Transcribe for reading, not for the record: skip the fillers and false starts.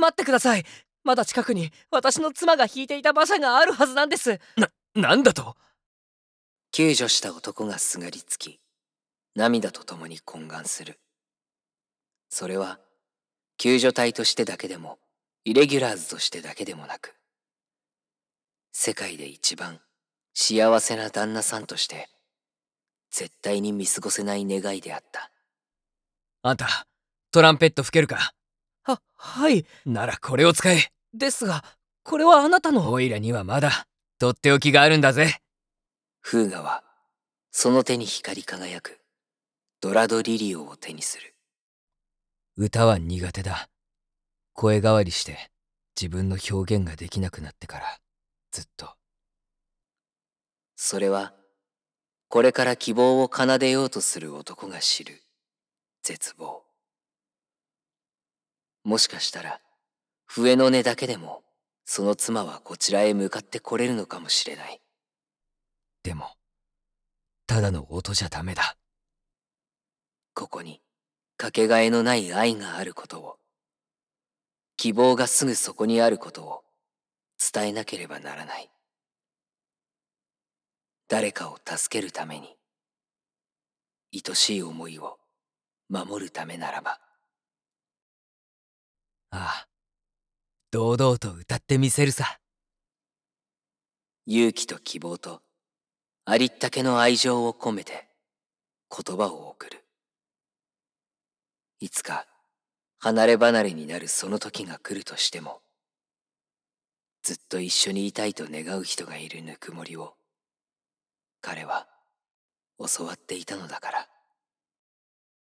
待ってください。まだ近くに私の妻が引いていた馬車があるはずなんです。 なんだと。 救助した男がすがりつき、涙とともに懇願する。それは、救助隊としてだけでも、イレギュラーズとしてだけでもなく、世界で一番幸せな旦那さんとして、絶対に見過ごせない願いであった。 あんた、トランペット吹けるか？ はい。 ならこれを使え。 ですが、これはあなたの。 オイラにはまだ、とっておきがあるんだぜ。 フーガは、その手に光り輝く、ドラドリリオを手にする。 歌は苦手だ。声変わりして、自分の表現ができなくなってから、ずっと。 それは、これから希望を奏でようとする男が知る、絶望。もしかしたら、笛の音だけでも、その妻はこちらへ向かってこれるのかもしれない。 でも、ただの音じゃダメだ。 ここに、かけがえのない愛があることを、希望がすぐそこにあることを、伝えなければならない。誰かを助けるために、愛しい思いを守るためならば。 ああ、堂々と歌ってみせるさ。 勇気と希望と、ありったけの愛情を込めて、言葉を送る。いつか、離れ離れになるその時が来るとしても、ずっと一緒にいたいと願う人がいるぬくもりを、彼は教わっていたのだから。